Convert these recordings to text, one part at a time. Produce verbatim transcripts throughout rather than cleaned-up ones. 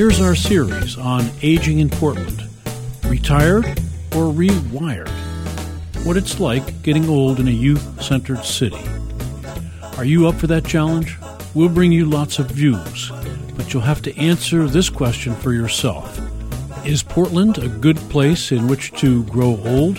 Here's our series on aging in Portland. Retired or rewired? What it's like getting old in a youth-centered city. Are you up for that challenge? We'll bring you lots of views, but you'll have to answer this question for yourself. Is Portland a good place in which to grow old?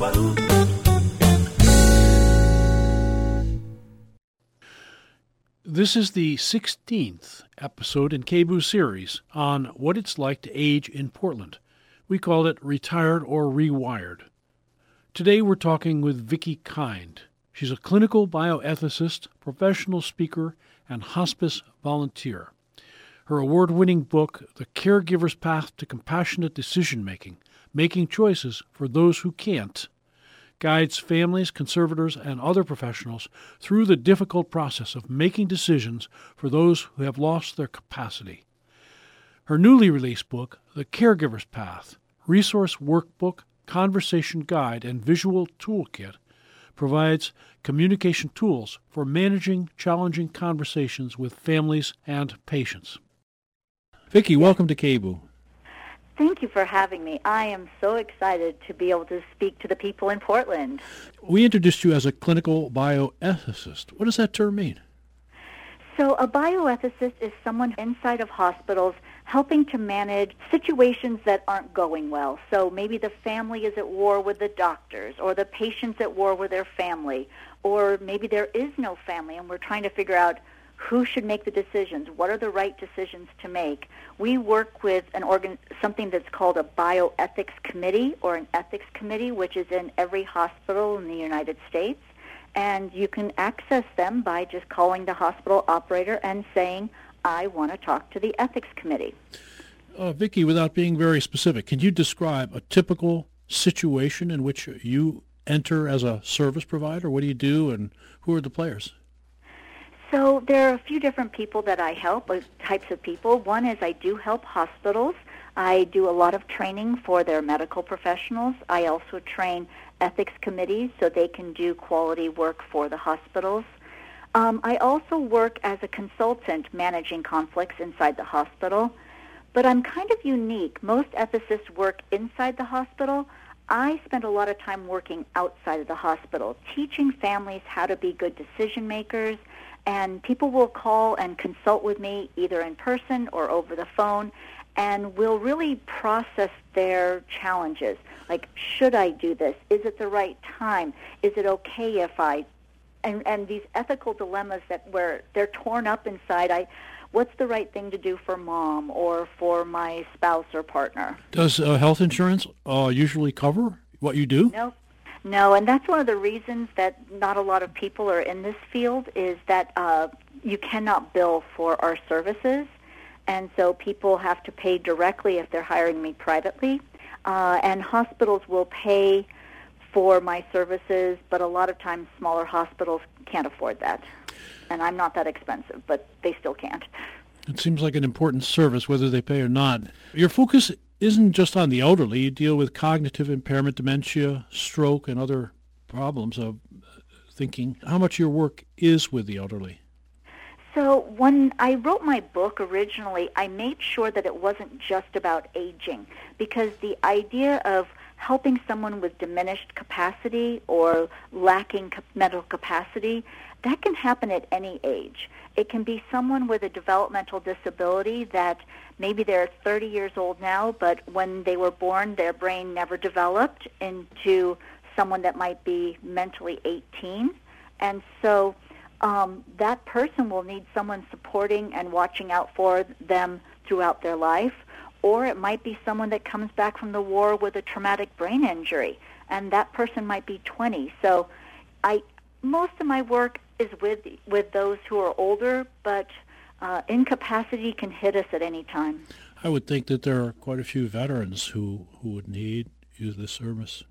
This is the sixteenth episode in K B O O series on what it's like to age in Portland. We call it Retired or Rewired. Today we're talking with Vicki Kind. She's a clinical bioethicist, professional speaker, and hospice volunteer. Her award-winning book, The Caregiver's Path to Compassionate Decision-Making, Making Choices for Those Who Can't, guides families, conservators, and other professionals through the difficult process of making decisions for those who have lost their capacity. Her newly released book, The Caregiver's Path, Resource Workbook, Conversation Guide, and Visual Toolkit, provides communication tools for managing challenging conversations with families and patients. Vicki, welcome to K B O O. Thank you for having me. I am so excited to be able to speak to the people in Portland. We introduced you as a clinical bioethicist. What does that term mean? So a bioethicist is someone inside of hospitals helping to manage situations that aren't going well. So maybe the family is at war with the doctors, or the patient's at war with their family, or maybe there is no family and we're trying to figure out who should make the decisions, what are the right decisions to make. We work with an organ, something that's called a bioethics committee or an ethics committee, which is in every hospital in the United States. And you can access them by just calling the hospital operator and saying, I want to talk to the ethics committee. Uh, Vicki, without being very specific, can you describe a typical situation in which you enter as a service provider? What do you do, and who are the players? So there are a few different people that I help, uh, types of people. One is I do help hospitals. I do a lot of training for their medical professionals. I also train ethics committees so they can do quality work for the hospitals. Um, I also work as a consultant managing conflicts inside the hospital. But I'm kind of unique. Most ethicists work inside the hospital. I spend a lot of time working outside of the hospital, teaching families how to be good decision makers. And people will call and consult with me either in person or over the phone, and we'll really process their challenges. Like, should I do this? Is it the right time? Is it okay if I... And, and these ethical dilemmas that where they're torn up inside. I, what's the right thing to do for mom or for my spouse or partner? Does uh, health insurance uh, usually cover what you do? No. No, and that's one of the reasons that not a lot of people are in this field is that uh, you cannot bill for our services, and so people have to pay directly if they're hiring me privately, uh, and hospitals will pay for my services, but a lot of times smaller hospitals can't afford that, and I'm not that expensive, but they still can't. It seems like an important service, whether they pay or not. Your focus isn't just on the elderly. You deal with cognitive impairment, dementia, stroke, and other problems of thinking. How much of your work is with the elderly? So when I wrote my book originally, I made sure that it wasn't just about aging, because the idea of helping someone with diminished capacity or lacking mental capacity, that can happen at any age. It can be someone with a developmental disability that maybe they're thirty years old now, but when they were born, their brain never developed into someone that might be mentally eighteen. And so um, that person will need someone supporting and watching out for them throughout their life. Or it might be someone that comes back from the war with a traumatic brain injury, and that person might be twenty. So I most of my work is with with those who are older, but uh, incapacity can hit us at any time. I would think that there are quite a few veterans who, who would need use this service.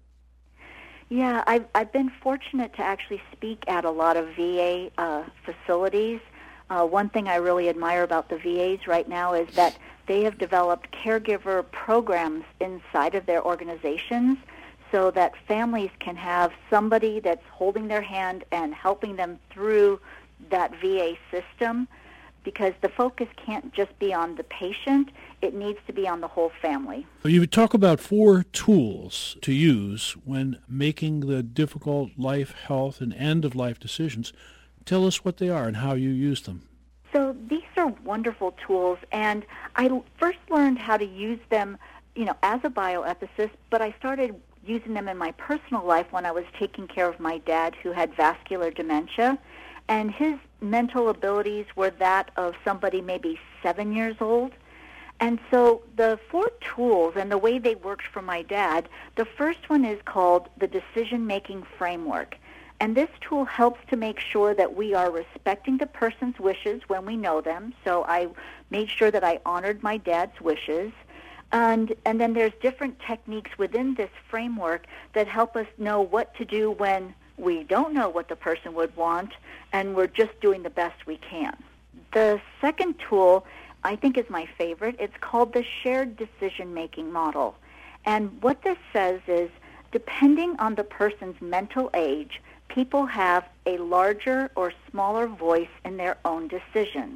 Yeah, I've, I've been fortunate to actually speak at a lot of V A uh, facilities. Uh, one thing I really admire about the V As right now is that they have developed caregiver programs inside of their organizations so that families can have somebody that's holding their hand and helping them through that V A system. because the focus can't just be on the patient. It needs to be on the whole family. You talk about four tools to use when making the difficult life, health, and end-of-life decisions. Tell us what they are and how you use them. So these are wonderful tools, and I first learned how to use them, you know, as a bioethicist, but I started using them in my personal life when I was taking care of my dad who had vascular dementia, and his mental abilities were that of somebody maybe seven years old. And so the four tools and the way they worked for my dad, the first one is called the decision-making framework. And this tool helps to make sure that we are respecting the person's wishes when we know them. So I made sure that I honored my dad's wishes. And, and then there's different techniques within this framework that help us know what to do when we don't know what the person would want and we're just doing the best we can. The second tool I think is my favorite. It's called the shared decision-making model. And what this says is, depending on the person's mental age, people have a larger or smaller voice in their own decisions.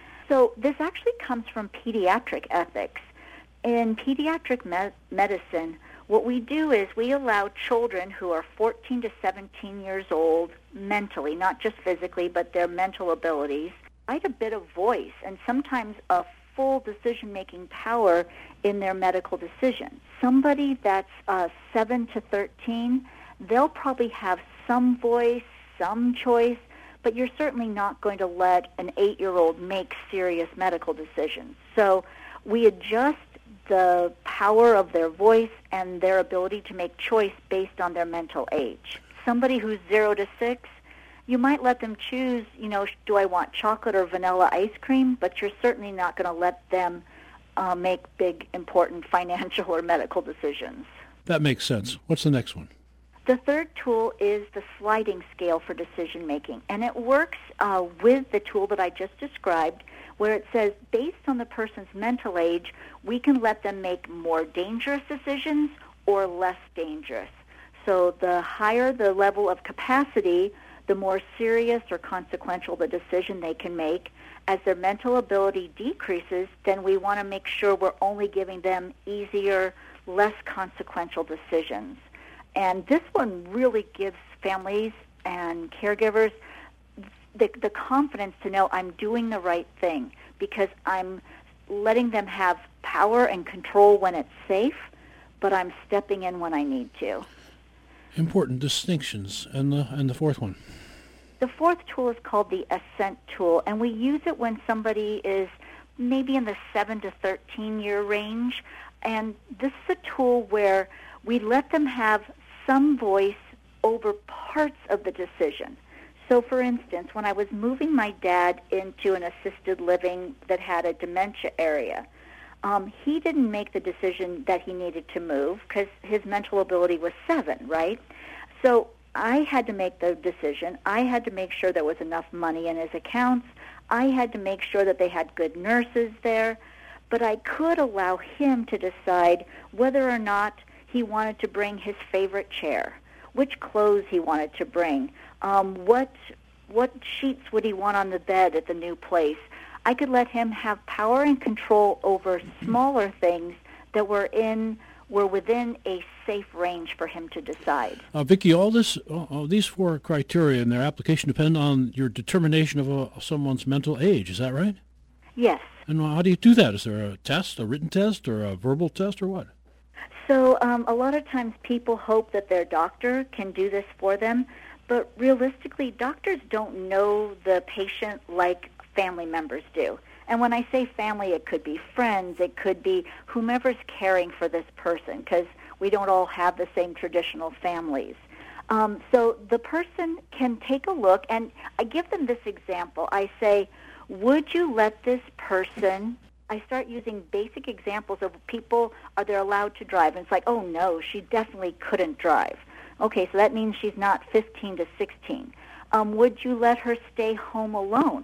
So this actually comes from pediatric ethics. In pediatric me- medicine, what we do is we allow children who are fourteen to seventeen years old mentally, not just physically, but their mental abilities, quite a bit of voice and sometimes a full decision-making power in their medical decisions. Somebody that's uh, seven to thirteen, they'll probably have some voice, some choice, but you're certainly not going to let an eight-year-old make serious medical decisions. So we adjust the power of their voice and their ability to make choice based on their mental age. Somebody who's zero to six, you might let them choose, you know, do I want chocolate or vanilla ice cream, but you're certainly not going to let them uh, make big, important financial or medical decisions. That makes sense. What's the next one? The third tool is the sliding scale for decision-making, and it works uh, with the tool that I just described, where it says based on the person's mental age, we can let them make more dangerous decisions or less dangerous. So the higher the level of capacity, the more serious or consequential the decision they can make. As their mental ability decreases, then we want to make sure we're only giving them easier, less consequential decisions. And this one really gives families and caregivers the, the confidence to know I'm doing the right thing because I'm letting them have power and control when it's safe, but I'm stepping in when I need to. Important distinctions. And the, and the fourth one? The fourth tool is called the Ascent tool, and we use it when somebody is maybe in the seven to thirteen year range. And this is a tool where we let them have some voice over parts of the decision. So, for instance, when I was moving my dad into an assisted living that had a dementia area, um, he didn't make the decision that he needed to move because his mental ability was seven, right? So I had to make the decision. I had to make sure there was enough money in his accounts. I had to make sure that they had good nurses there. But I could allow him to decide whether or not he wanted to bring his favorite chair, which clothes he wanted to bring, um, what what sheets would he want on the bed at the new place. I could let him have power and control over smaller things that were in were within a safe range for him to decide. Uh, Vicki, all this, all these four criteria and their application depend on your determination of a, someone's mental age. Is that right? Yes. And how do you do that? Is there a test, a written test, or a verbal test, or what? So um, a lot of times people hope that their doctor can do this for them, but realistically, doctors don't know the patient like family members do. And when I say family, it could be friends, it could be whomever's caring for this person, because we don't all have the same traditional families. Um, so the person can take a look, and I give them this example. I say, would you let this person... I start using basic examples of people, are they allowed to drive? And it's like, oh, no, she definitely couldn't drive. Okay, so that means she's not fifteen to sixteen. Um, would you let her stay home alone?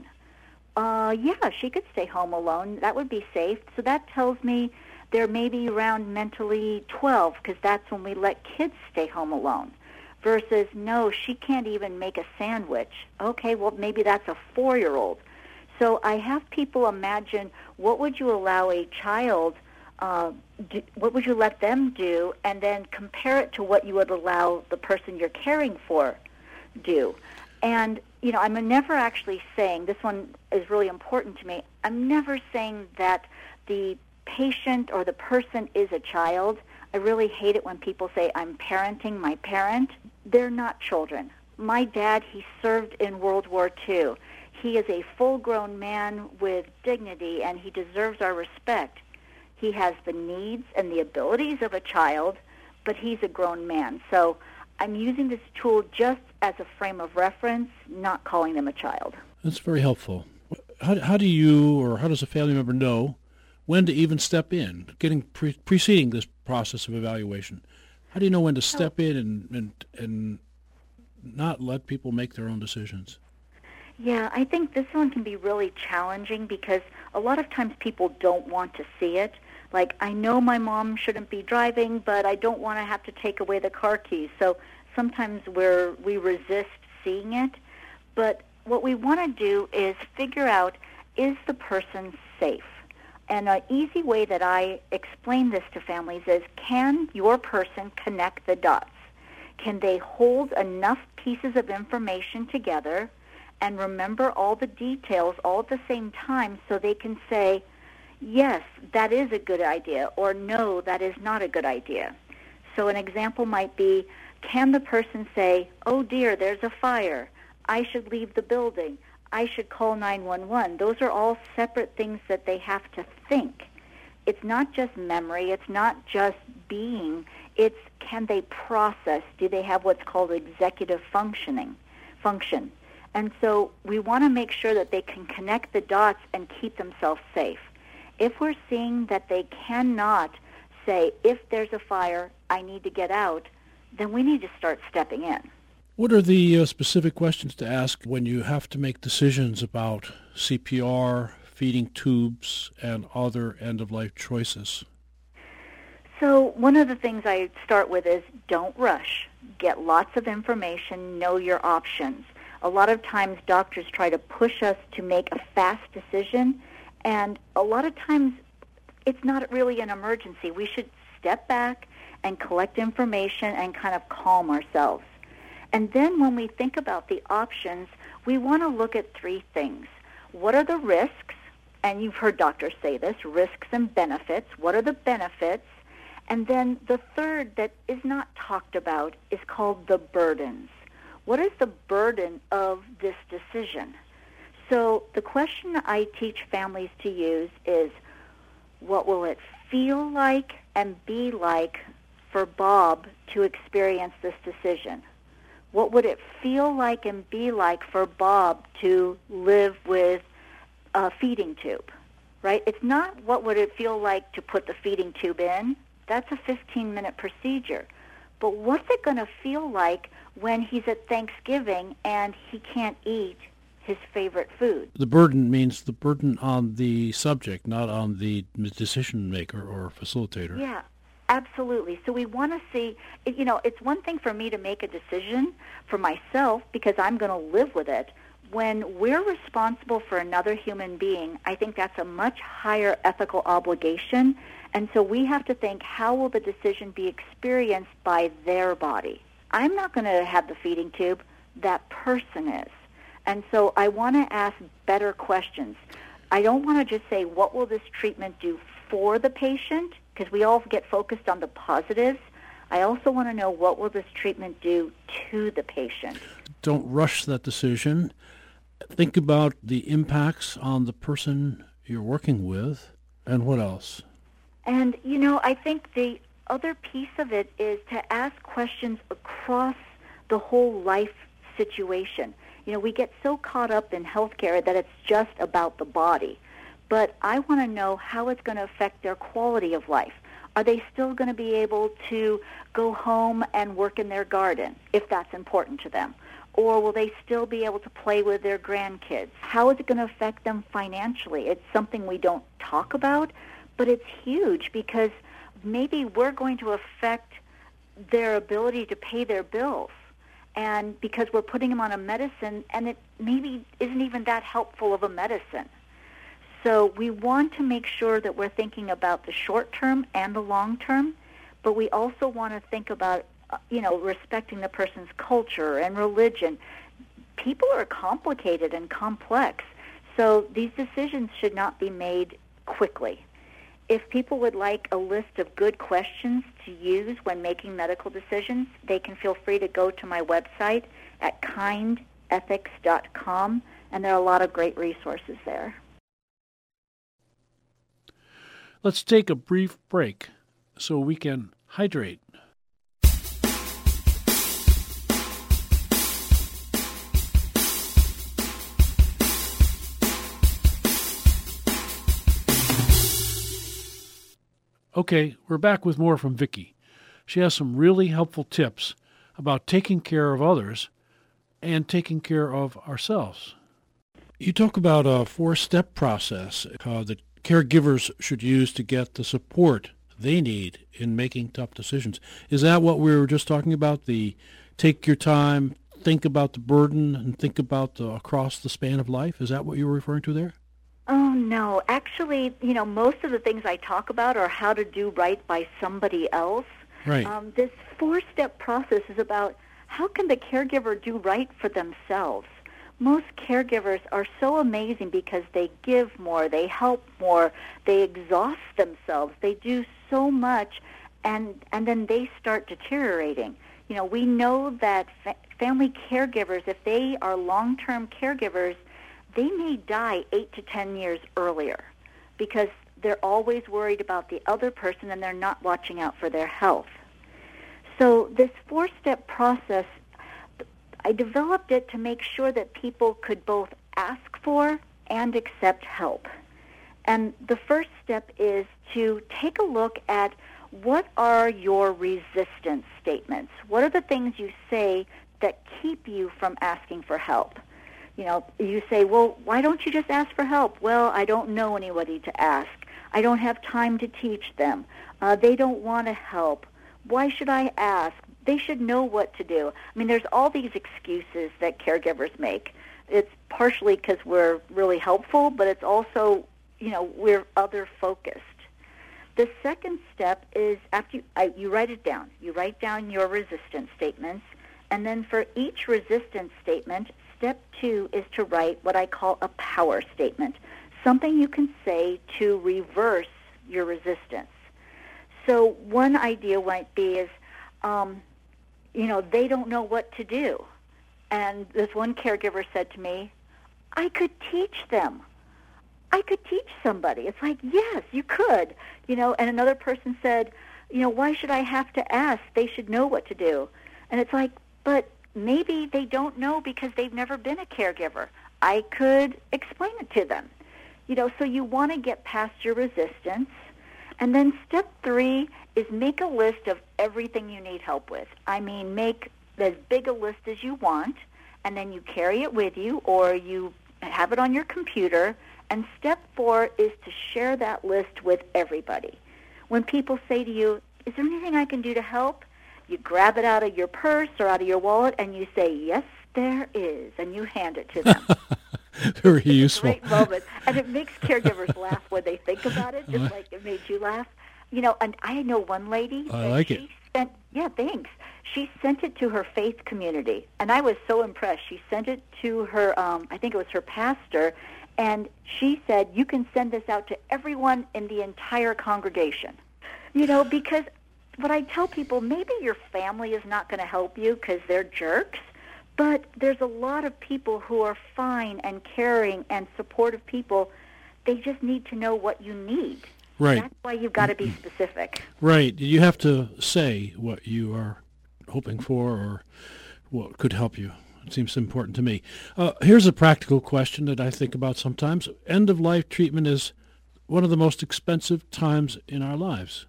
Uh, yeah, she could stay home alone. That would be safe. So that tells me they're maybe around mentally twelve, because that's when we let kids stay home alone. Versus, no, she can't even make a sandwich. Okay, well, maybe that's a four-year-old. So I have people imagine, what would you allow a child, uh, do, what would you let them do, and then compare it to what you would allow the person you're caring for do. And, you know, I'm never actually saying, this one is really important to me, I'm never saying that the patient or the person is a child. I really hate it when people say, I'm parenting my parent. They're not children. My dad, he served in World War Two. He is a full-grown man with dignity, and he deserves our respect. He has the needs and the abilities of a child, but he's a grown man. So I'm using this tool just as a frame of reference, not calling them a child. That's very helpful. How, how do you, or how does a family member know when to even step in, getting pre- preceding this process of evaluation? How do you know when to step in and, and and not let people make their own decisions? Yeah, I think this one can be really challenging because a lot of times people don't want to see it. Like, I know my mom shouldn't be driving, but I don't want to have to take away the car keys. So sometimes we're, we resist seeing it. But what we want to do is figure out, is the person safe? And an easy way that I explain this to families is, can your person connect the dots? Can they hold enough pieces of information together and remember all the details all at the same time so they can say, yes, that is a good idea, or no, that is not a good idea? So an example might be, can the person say, oh dear, there's a fire, I should leave the building, I should call nine one one. Those are all separate things that they have to think. It's not just memory. It's not just being. It's, can they process? Do they have what's called executive functioning function? And so we want to make sure that they can connect the dots and keep themselves safe. If we're seeing that they cannot say, if there's a fire, I need to get out, then we need to start stepping in. What are the uh, specific questions to ask when you have to make decisions about C P R, feeding tubes, and other end-of-life choices? So one of the things I start with is, don't rush. Get lots of information, know your options. A lot of times doctors try to push us to make a fast decision, and a lot of times it's not really an emergency. We should step back and collect information and kind of calm ourselves. And then when we think about the options, we want to look at three things. What are the risks? And you've heard doctors say this, risks and benefits. What are the benefits? And then the third that is not talked about is called the burdens. What is the burden of this decision? So the question I teach families to use is, what will it feel like and be like for Bob to experience this decision? What would it feel like and be like for Bob to live with a feeding tube, right? It's not what would it feel like to put the feeding tube in. That's a fifteen-minute procedure. But what's it going to feel like when he's at Thanksgiving and he can't eat his favorite food? The burden means the burden on the subject, not on the decision maker or facilitator. Yeah. Absolutely. So we want to see, you know, it's one thing for me to make a decision for myself because I'm going to live with it. When we're responsible for another human being, I think that's a much higher ethical obligation. And so we have to think, how will the decision be experienced by their body? I'm not going to have the feeding tube. That person is. And so I want to ask better questions. I don't want to just say, what will this treatment do for the patient? Because we all get focused on the positives. I also want to know, what will this treatment do to the patient? Don't rush that decision. Think about the impacts on the person you're working with. And what else? And, you know, I think the other piece of it is to ask questions across the whole life situation. You know, we get so caught up in healthcare that it's just about the body. But I want to know how it's going to affect their quality of life. Are they still going to be able to go home and work in their garden, if that's important to them? Or will they still be able to play with their grandkids? How is it going to affect them financially? It's something we don't talk about, but it's huge because maybe we're going to affect their ability to pay their bills. and because we're putting them on a medicine, and it maybe isn't even that helpful of a medicine. So we want to make sure that we're thinking about the short term and the long term, but we also want to think about, you know, respecting the person's culture and religion. People are complicated and complex, so these decisions should not be made quickly. If people would like a list of good questions to use when making medical decisions, they can feel free to go to my website at kind ethics dot com, and there are a lot of great resources there. Let's take a brief break so we can hydrate. Okay, we're back with more from Vicki. She has some really helpful tips about taking care of others and taking care of ourselves. You talk about a four-step process uh, that caregivers should use to get the support they need in making tough decisions. Is that what we were just talking about? The take your time, think about the burden, and think about the, across the span of life? Is that what you were referring to there? Oh, no. Actually, you know, most of the things I talk about are how to do right by somebody else. Right. Um, this four-step process is about how can the caregiver do right for themselves. Most caregivers are so amazing because they give more, they help more, they exhaust themselves, they do so much, and and then they start deteriorating. You know, we know that fa- family caregivers, if they are long-term caregivers, they may die eight to ten years earlier because they're always worried about the other person and they're not watching out for their health. So this four-step process, I developed it to make sure that people could both ask for and accept help. And the first step is to take a look at what are your resistance statements? What are the things you say that keep you from asking for help? You know, you say, well, why don't you just ask for help? Well, I don't know anybody to ask. I don't have time to teach them. Uh, they don't want to help. Why should I ask? They should know what to do. I mean, there's all these excuses that caregivers make. It's partially because we're really helpful, but it's also, you know, we're other-focused. The second step is after you, I, you write it down. You write down your resistance statements, and then for each resistance statement, step two is to write what I call a power statement, something you can say to reverse your resistance. So one idea might be is, um, you know, they don't know what to do. And this one caregiver said to me, I could teach them. I could teach somebody. It's like, yes, you could. You know, and another person said, you know, why should I have to ask? They should know what to do. And it's like, but maybe they don't know because they've never been a caregiver. I could explain it to them. You know, so you want to get past your resistance. And then step three is make a list of everything you need help with. I mean, make as big a list as you want, and then you carry it with you or you have it on your computer. And step four is to share that list with everybody. When people say to you, is there anything I can do to help? You grab it out of your purse or out of your wallet and you say, yes, there is, and you hand it to them. Very useful. It's a great moment. And it makes caregivers laugh when they think about it, just like it made you laugh. You know, and I know one lady. I like she it. Sent, yeah, thanks. She sent it to her faith community, and I was so impressed. She sent it to her, um, I think it was her pastor, and she said, you can send this out to everyone in the entire congregation. You know, because what I tell people, maybe your family is not going to help you because they're jerks, but there's a lot of people who are fine and caring and supportive people. They just need to know what you need. Right. That's why you've got to be specific. Right. You have to say what you are hoping for or what could help you. It seems important to me. Uh, here's a practical question that I think about sometimes. End-of-life treatment is one of the most expensive times in our lives.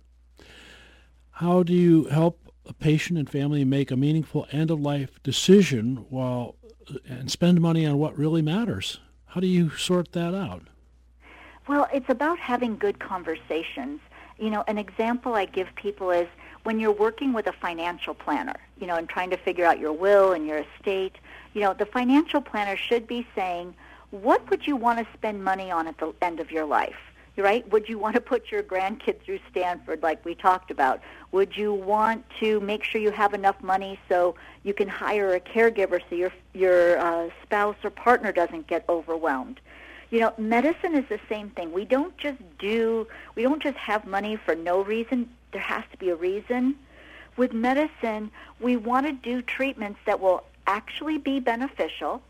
How do you help a patient and family make a meaningful end-of-life decision while and spend money on what really matters? How do you sort that out? Well, it's about having good conversations. You know, an example I give people is when you're working with a financial planner, you know, and trying to figure out your will and your estate, you know, the financial planner should be saying, what would you want to spend money on at the end of your life? Right? Would you want to put your grandkid through Stanford like we talked about? Would you want to make sure you have enough money so you can hire a caregiver so your your uh, spouse or partner doesn't get overwhelmed? You know, medicine is the same thing. We don't just do, we don't just have money for no reason. There has to be a reason. With medicine, we want to do treatments that will actually be beneficial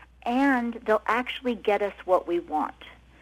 and they'll actually get us what we want.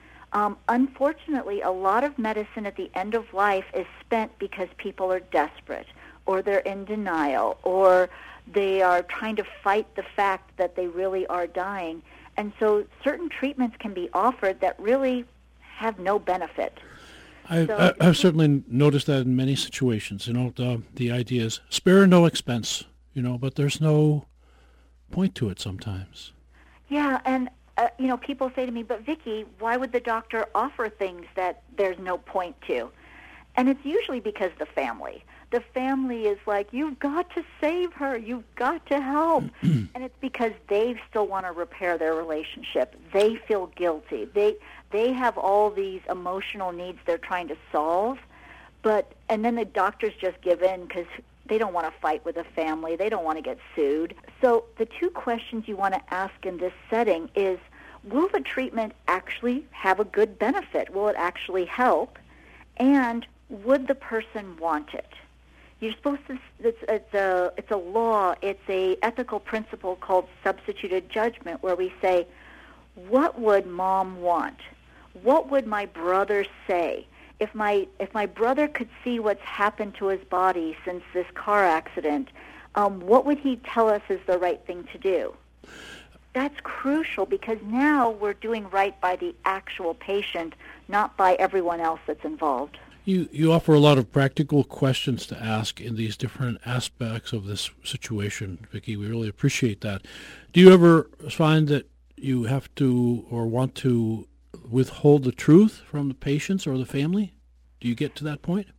Um, unfortunately, a lot of medicine at the end of life is spent because people are desperate or they're in denial or they are trying to fight the fact that they really are dying. And so certain treatments can be offered that really have no benefit. I, so, I, I've certainly noticed that in many situations. You know, the, the idea is spare no expense, you know, but there's no point to it sometimes. Yeah, and Uh, you know, people say to me, but Vicki, why would the doctor offer things that there's no point to? And it's usually because the family. The family is like, you've got to save her. You've got to help. And it's because they still want to repair their relationship. They feel guilty. They they have all these emotional needs they're trying to solve. But and then the doctors just give in because they don't want to fight with a family. They don't want to get sued. So the two questions you want to ask in this setting is, will the treatment actually have a good benefit? Will it actually help? And would the person want it? You're supposed to, it's, it's, a, it's a law, it's a ethical principle called substituted judgment where we say, what would mom want? What would my brother say? If my if my brother could see what's happened to his body since this car accident, um, what would he tell us is the right thing to do? That's crucial because now we're doing right by the actual patient, not by everyone else that's involved. You you offer a lot of practical questions to ask in these different aspects of this situation, Vicki. We really appreciate that. Do you ever find that you have to or want to withhold the truth from the patients or the family? Do you get to that point?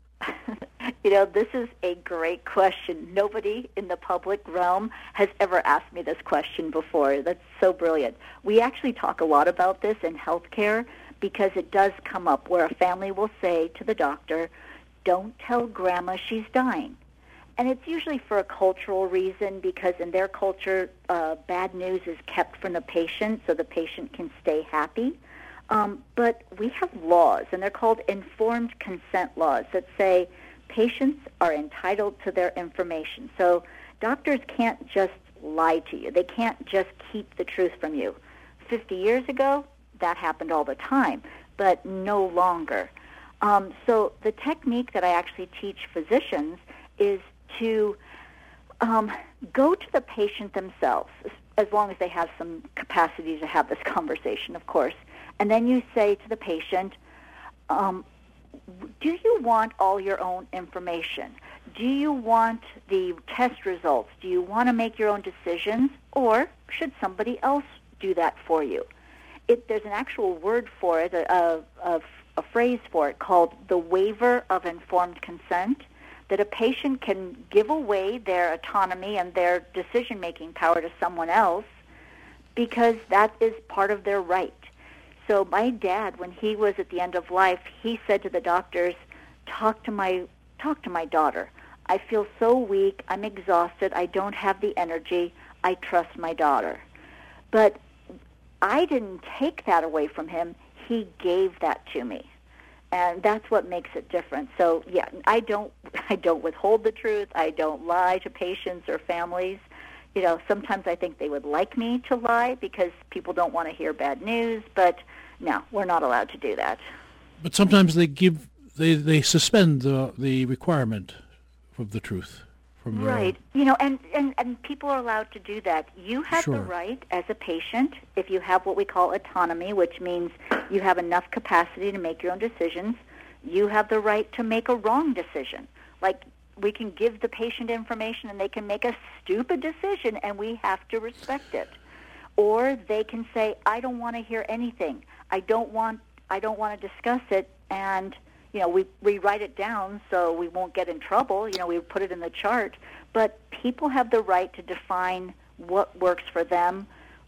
You know, this is a great question. Nobody in the public realm has ever asked me this question before. That's so brilliant. We actually talk a lot about this in healthcare because it does come up where a family will say to the doctor, don't tell grandma she's dying. And it's usually for a cultural reason because in their culture, uh, bad news is kept from the patient so the patient can stay happy. Um, but we have laws, and they're called informed consent laws that say patients are entitled to their information. So doctors can't just lie to you. They can't just keep the truth from you. Fifty years ago, that happened all the time, but no longer. Um, so the technique that I actually teach physicians is to um, go to the patient themselves, as long as they have some capacity to have this conversation, of course. And then you say to the patient, um, do you want all your own information? Do you want the test results? Do you want to make your own decisions? Or should somebody else do that for you? It, there's an actual word for it, a, a, a phrase for it called the waiver of informed consent, that a patient can give away their autonomy and their decision-making power to someone else because that is part of their right. So my dad, when he was at the end of life, he said to the doctors, talk to my talk to my daughter. I feel so weak. I'm exhausted. I don't have the energy. I trust my daughter. But I didn't take that away from him. He gave that to me. And that's what makes it different. So, yeah, I don't I don't withhold the truth. I don't lie to patients or families. You know, sometimes I think they would like me to lie because people don't want to hear bad news, but no, we're not allowed to do that. But sometimes they give they, they suspend the the requirement of the truth from their right. own. You know, and, and, and people are allowed to do that. You have Sure. the right as a patient, if you have what we call autonomy, which means you have enough capacity to make your own decisions, you have the right to make a wrong decision. Like, we can give the patient information and they can make a stupid decision and we have to respect it. Or they can say, I don't want to hear anything. I don't want I don't want to discuss it, and you know, we, we write it down so we won't get in trouble. You know, we put it in the chart. But people have the right to define what works for them.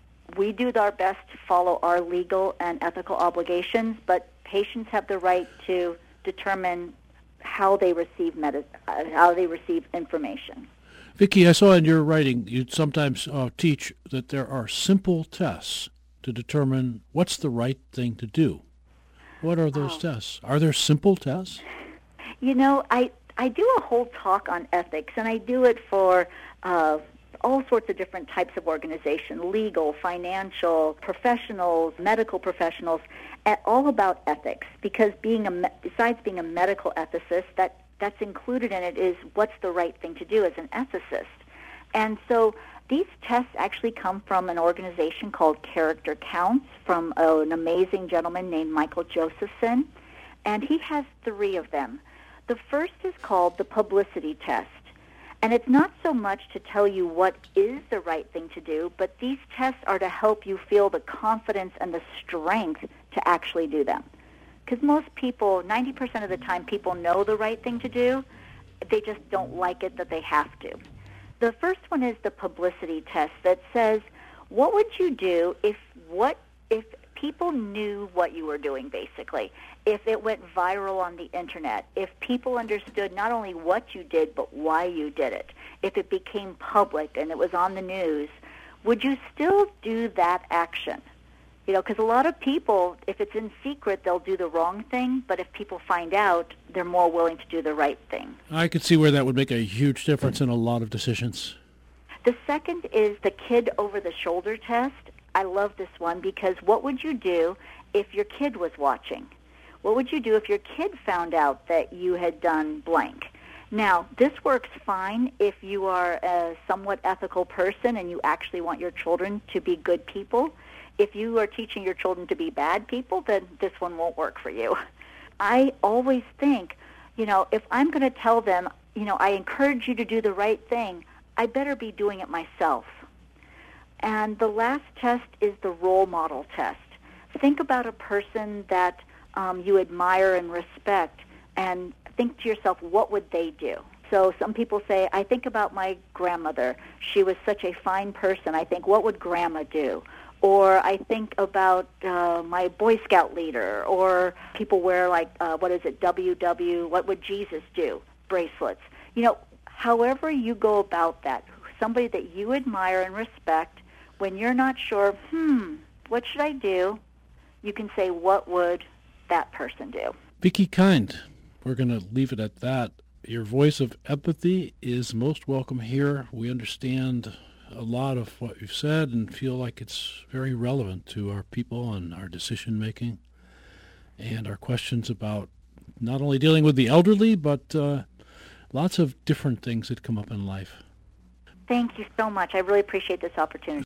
We do our best to follow our legal and ethical obligations, but patients have the right to determine how they receive medi- uh, how they receive information. Vicki, I saw in your writing you sometimes uh, teach that there are simple tests to determine what's the right thing to do. What are those oh. tests? Are there simple tests? You know, I, I do a whole talk on ethics, and I do it for uh, all sorts of different types of organization, legal, financial, professionals, medical professionals, all about ethics. Because being a, besides being a medical ethicist, that, that's included in it is what's the right thing to do as an ethicist. And so these tests actually come from an organization called Character Counts from uh, an amazing gentleman named Michael Josephson, and he has three of them. The first is called the publicity test, and it's not so much to tell you what is the right thing to do, but these tests are to help you feel the confidence and the strength to actually do them. Because most people, ninety percent of the time, people know the right thing to do, they just don't like it that they have to. The first one is the publicity test that says, what would you do if what if people knew what you were doing, basically? If it went viral on the Internet, if people understood not only what you did, but why you did it, if it became public and it was on the news, would you still do that action? You know, because a lot of people, if it's in secret, they'll do the wrong thing, but if people find out, they're more willing to do the right thing. I could see where that would make a huge difference in a lot of decisions. The second is the kid over-the-shoulder test. I love this one because what would you do if your kid was watching? What would you do if your kid found out that you had done blank? Now, this works fine if you are a somewhat ethical person and you actually want your children to be good people. If you are teaching your children to be bad people, then this one won't work for you. I always think, you know, if I'm going to tell them, you know, I encourage you to do the right thing, I better be doing it myself. And the last test is the role model test. Think about a person that um, you admire and respect and think to yourself, what would they do? So some people say, I think about my grandmother. She was such a fine person. I think, what would Grandma do? Or I think about uh, my Boy Scout leader, or people wear like, uh, what is it, W W, what would Jesus do, bracelets. You know, however you go about that, somebody that you admire and respect, when you're not sure, hmm, what should I do, you can say, what would that person do? Vicki Kind, we're going to leave it at that. Your voice of empathy is most welcome here. We understand a lot of what you've said and feel like it's very relevant to our people and our decision-making and our questions about not only dealing with the elderly, but uh, lots of different things that come up in life. Thank you so much. I really appreciate this opportunity.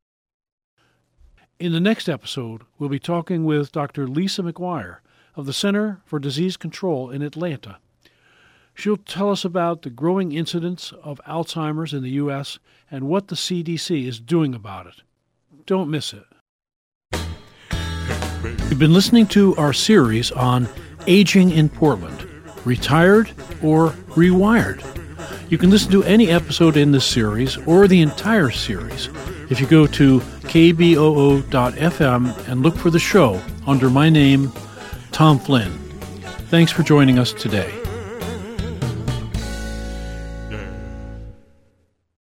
In the next episode, we'll be talking with Doctor Lisa McGuire of the Center for Disease Control in Atlanta. She'll tell us about the growing incidence of Alzheimer's in the U S and what the C D C is doing about it. Don't miss it. You've been listening to our series on aging in Portland, retired or rewired. You can listen to any episode in this series or the entire series if you go to K B O O dot F M and look for the show under my name, Tom Flynn. Thanks for joining us today.